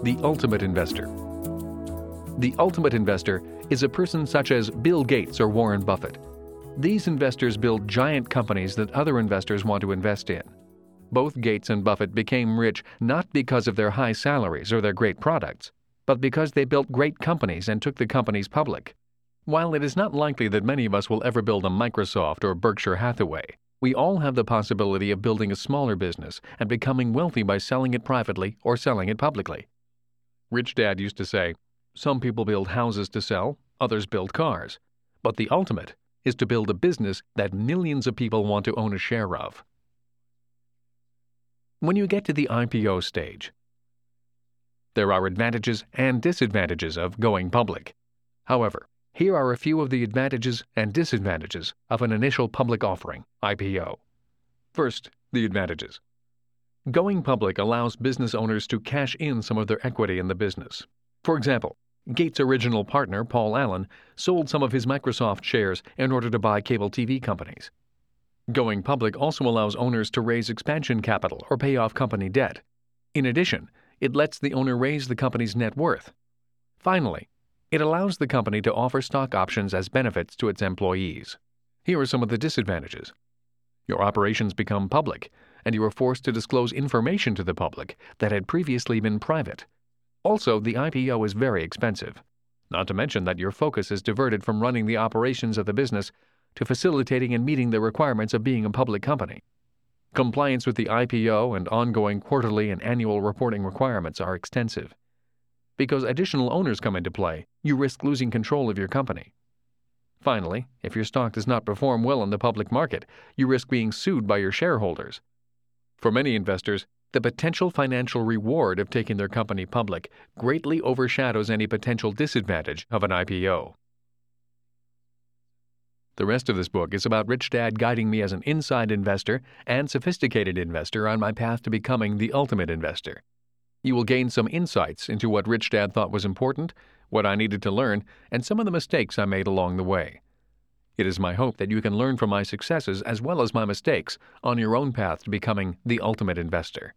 The ultimate investor. The ultimate investor is a person such as Bill Gates or Warren Buffett. These investors build giant companies that other investors want to invest in. Both Gates and Buffett became rich not because of their high salaries or their great products, but because they built great companies and took the companies public. While it is not likely that many of us will ever build a Microsoft or Berkshire Hathaway, we all have the possibility of building a smaller business and becoming wealthy by selling it privately or selling it publicly. Rich Dad used to say, "Some people build houses to sell, others build cars. But the ultimate is to build a business that millions of people want to own a share of." When you get to the IPO stage, there are advantages and disadvantages of going public. However, here are a few of the advantages and disadvantages of an initial public offering, IPO. First, the advantages. Going public allows business owners to cash in some of their equity in the business. For example, Gates' original partner, Paul Allen, sold some of his Microsoft shares in order to buy cable TV companies. Going public also allows owners to raise expansion capital or pay off company debt. In addition, it lets the owner raise the company's net worth. Finally, it allows the company to offer stock options as benefits to its employees. Here are some of the disadvantages. Your operations become public, and you are forced to disclose information to the public that had previously been private. Also, the IPO is very expensive, not to mention that your focus is diverted from running the operations of the business to facilitating and meeting the requirements of being a public company. Compliance with the IPO and ongoing quarterly and annual reporting requirements are extensive. Because additional owners come into play, you risk losing control of your company. Finally, if your stock does not perform well in the public market, you risk being sued by your shareholders. For many investors, the potential financial reward of taking their company public greatly overshadows any potential disadvantage of an IPO. The rest of this book is about Rich Dad guiding me as an inside investor and sophisticated investor on my path to becoming the ultimate investor. You will gain some insights into what Rich Dad thought was important, what I needed to learn, and some of the mistakes I made along the way. It is my hope that you can learn from my successes as well as my mistakes on your own path to becoming the ultimate investor.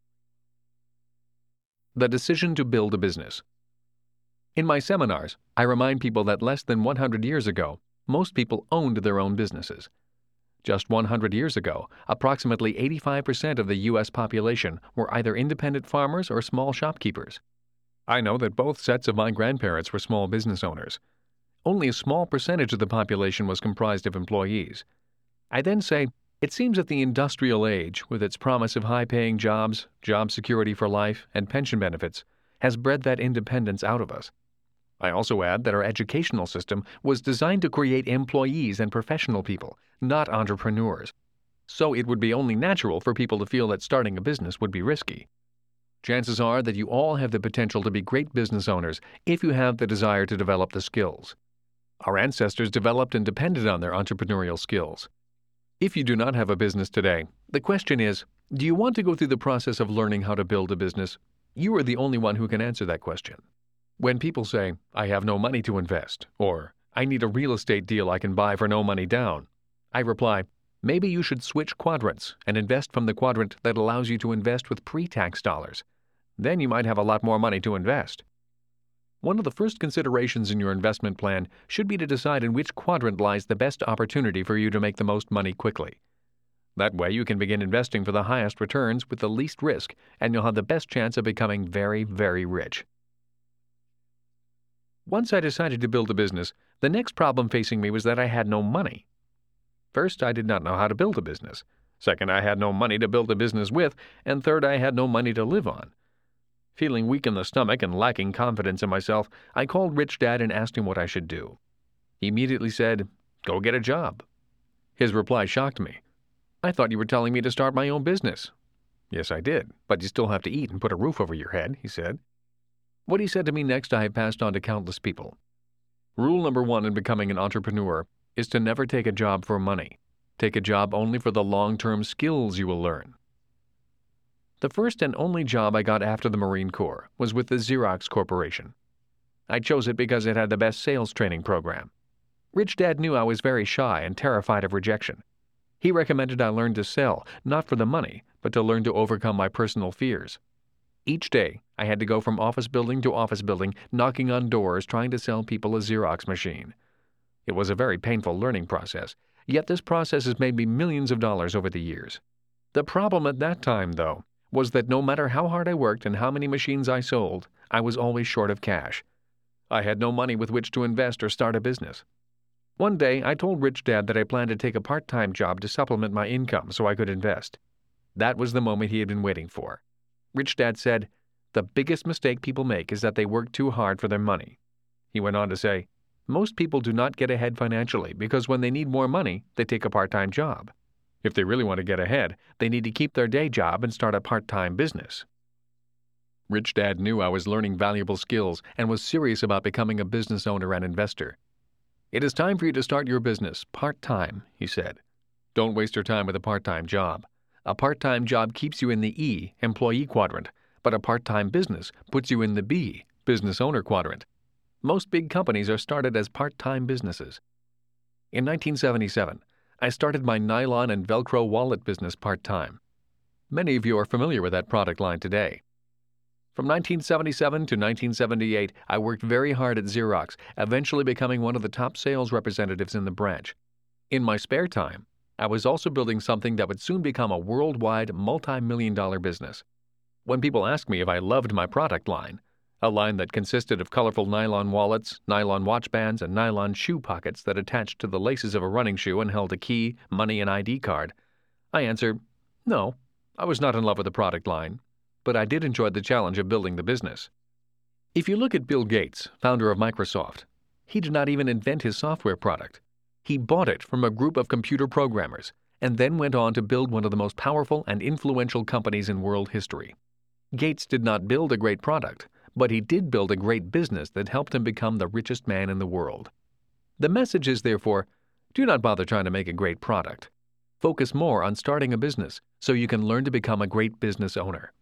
The decision to build a business. In my seminars, I remind people that less than 100 years ago, most people owned their own businesses. Just 100 years ago, approximately 85% of the U.S. population were either independent farmers or small shopkeepers. I know that both sets of my grandparents were small business owners. Only a small percentage of the population was comprised of employees. I then say, it seems that the industrial age, with its promise of high-paying jobs, job security for life, and pension benefits, has bred that independence out of us. I also add that our educational system was designed to create employees and professional people, not entrepreneurs. So it would be only natural for people to feel that starting a business would be risky. Chances are that you all have the potential to be great business owners if you have the desire to develop the skills. Our ancestors developed and depended on their entrepreneurial skills. If you do not have a business today, the question is, do you want to go through the process of learning how to build a business? You are the only one who can answer that question. When people say, "I have no money to invest," or "I need a real estate deal I can buy for no money down," I reply, maybe you should switch quadrants and invest from the quadrant that allows you to invest with pre-tax dollars. Then you might have a lot more money to invest. One of the first considerations in your investment plan should be to decide in which quadrant lies the best opportunity for you to make the most money quickly. That way you can begin investing for the highest returns with the least risk, and you'll have the best chance of becoming very, very rich. Once I decided to build a business, the next problem facing me was that I had no money. First, I did not know how to build a business. Second, I had no money to build a business with. And third, I had no money to live on. Feeling weak in the stomach and lacking confidence in myself, I called Rich Dad and asked him what I should do. He immediately said, "Go get a job." His reply shocked me. "I thought you were telling me to start my own business." "Yes, I did, but you still have to eat and put a roof over your head," he said. What he said to me next I have passed on to countless people. Rule number 1 in becoming an entrepreneur is to never take a job for money. Take a job only for the long-term skills you will learn. The first and only job I got after the Marine Corps was with the Xerox Corporation. I chose it because it had the best sales training program. Rich Dad knew I was very shy and terrified of rejection. He recommended I learn to sell, not for the money, but to learn to overcome my personal fears. Each day, I had to go from office building to office building, knocking on doors, trying to sell people a Xerox machine. It was a very painful learning process, yet this process has made me millions of dollars over the years. The problem at that time, though, was that no matter how hard I worked and how many machines I sold, I was always short of cash. I had no money with which to invest or start a business. One day, I told Rich Dad that I planned to take a part-time job to supplement my income so I could invest. That was the moment he had been waiting for. Rich Dad said, "The biggest mistake people make is that they work too hard for their money." He went on to say, "Most people do not get ahead financially because when they need more money, they take a part-time job. If they really want to get ahead, they need to keep their day job and start a part-time business." Rich Dad knew I was learning valuable skills and was serious about becoming a business owner and investor. "It is time for you to start your business, part-time," he said. "Don't waste your time with a part-time job. A part-time job keeps you in the E, employee quadrant, but a part-time business puts you in the B, business owner quadrant. Most big companies are started as part-time businesses." In 1977, I started my nylon and Velcro wallet business part-time. Many of you are familiar with that product line today. From 1977 to 1978, I worked very hard at Xerox, eventually becoming one of the top sales representatives in the branch. In my spare time, I was also building something that would soon become a worldwide multi-million-dollar business. When people ask me if I loved my product line, a line that consisted of colorful nylon wallets, nylon watch bands, and nylon shoe pockets that attached to the laces of a running shoe and held a key, money, and ID card, I answer, no, I was not in love with the product line, but I did enjoy the challenge of building the business. If you look at Bill Gates, founder of Microsoft, he did not even invent his software product. He bought it from a group of computer programmers and then went on to build one of the most powerful and influential companies in world history. Gates did not build a great product, but he did build a great business that helped him become the richest man in the world. The message is, therefore, do not bother trying to make a great product. Focus more on starting a business so you can learn to become a great business owner.